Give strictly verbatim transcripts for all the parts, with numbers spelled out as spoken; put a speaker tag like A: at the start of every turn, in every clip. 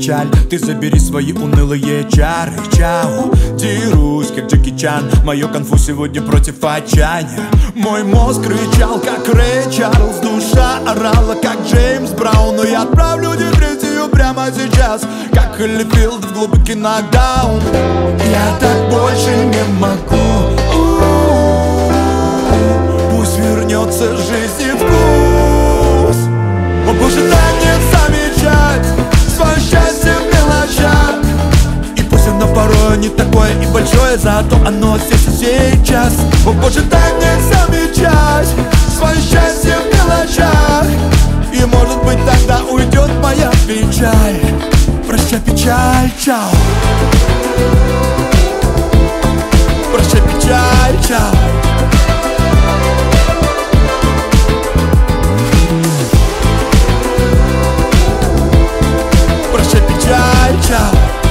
A: печаль. Ты забери свои унылые чары, чао. Дерусь, как Джеки Чан, мое конфу сегодня против отчаяния. Мой мозг кричал, как Рэй Чарльз, душа орала, как Джеймс Браун. Но я отправлю депрессию прямо сейчас, как Холлифилд в глубокий нокдаун. Я так больше не могу. Пусть вернется жизни вкус. О боже, дай мне замечать свое счастье в мелочах. И пусть оно порой не такое и большое, зато оно здесь и сейчас. О боже, дай мне замечать свое счастье в мелочах. И может быть тогда уйдет моя печаль. Прощай, печаль, чао. Прощай, печаль, чао. Прощай, печаль, чао.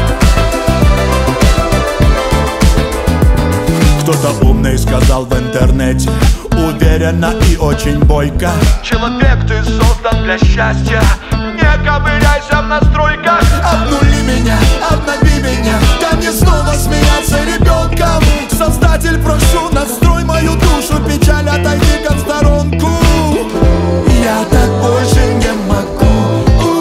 A: Кто-то умный сказал в интернете, уверенно и очень бойко: человек, ты создан для счастья, не ковыряйся в настройках. Обнули меня, обнови меня, дай мне снова смеяться ребенком. Создатель, прошу, настрой мою душу, печаль, отойди-ка в сторонку. Я так больше не могу.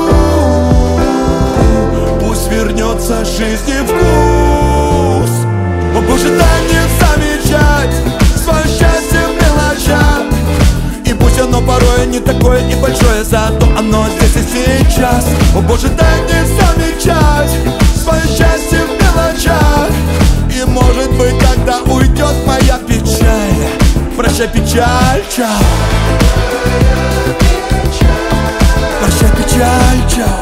A: Пусть вернется жизни вкус. О боже, дай мне замечать свое счастье в мелочах. И пусть оно порой не такое и большое, зато оно здесь и сейчас. О боже, дай мне замечать свое счастье в мелочах. И может быть тогда уйдет моя печаль. Прощай, печаль, чао. Прощай, печаль, чао.